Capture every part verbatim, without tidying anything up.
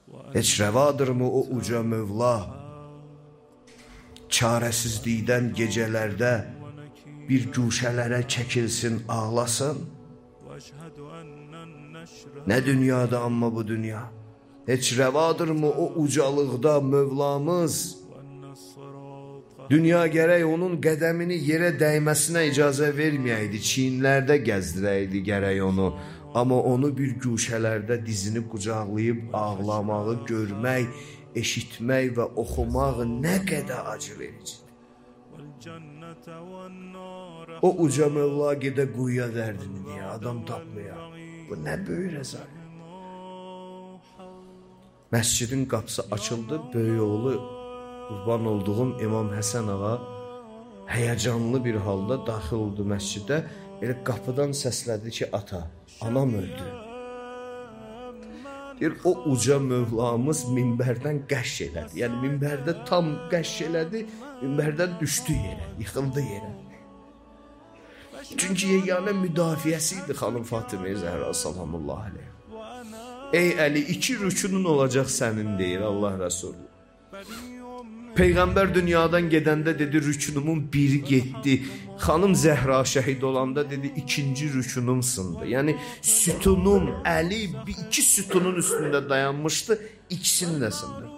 Heç rəvadırmı o uca Mövla çarəsizlikdən gecələrdə bir güşələrə çəkilsin, ağlasın? Nə dünyada amma bu dünya? Heç rəvadırmı o ucalıqda Mövlamız dünya gərək onun qədəmini yerə dəyməsinə icazə verməyəydi, çiyinlərdə gəzdirəydi gərək onu. Amma onu bir güşələrdə dizini qucaqlayıb ağlamağı görmək, eşitmək və oxumaq nə qədər acı vericidir. O uca Mövla gedə quyuya dərdini deyə adam tapmaya. Bu nə böyük rəzalət. Məscidin qapısı açıldı, böyük oğlu qurban olduğum İmam Həsən ağa həyəcanlı bir halda daxil oldu məscidə. Elə qapıdan səslədi ki, ata, anam öldü. Deyir, o uca Mövlamız minbərdən qəşş elədi. Yəni minbərdə tam qəşş elədi, minbərdən düşdü yerə, yıxıldı yerə. Çünki yeganə müdafiəsi idi xanım Fatimə Zəhra sallallahu aleyhi. Ey Əli, iki rükunun olacaq sənin deyir Allah Rəsulü. Peyğəmbər dünyadan gedəndə dedi, rükunumun biri getdi. Xanım Zəhra şəhid olanda dedi, ikinci rükunum sındı. Yəni sütunum, Əli iki sütunun üstündə dayanmışdı, ikisini də sındırdı.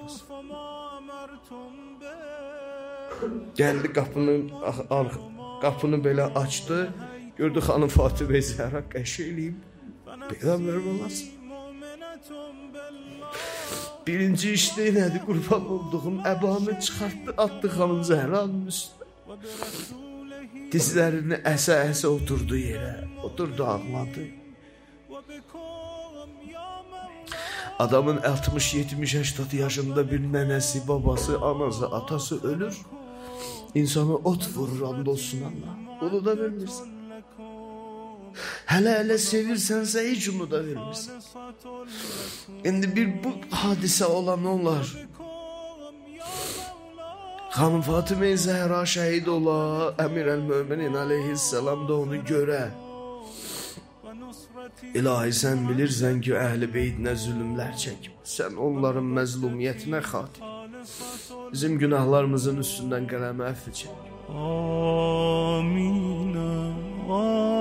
Gəldi qapının, qapını belə açdı, gördü xanım Fatimə Zəhra qəşş eləyib, Peyğəmbər olasın. Birinci işdə nədir, qurban olduğum əbanı çıxartdı, atdı xanım Zəhranın üstünə. Dizlərini əsə-əsə oturdu yerə, oturdu, ağladı. Adamın altmış yetmiş səksən yaşında bir nənəsi, babası, anası, atası ölür. İnsanı ot vurur, and olsun Allah. Onu da vermirsən. Hələ-hələ sevirsənsə heç onu da vermirsən. İndi bir bu hadisə olan olar. Xanım Fatimə Zəhra şəhid ola, Əmir əl-Möminin aleyhisselam da onu görə. İlahi, sən bilirsən ki, əhl-i beytinə zülümlər çəkmə. Sən onların məzlumiyyətinə xatir. Bizim günahlarımızın üstündən qələmə əfv çək. Amin.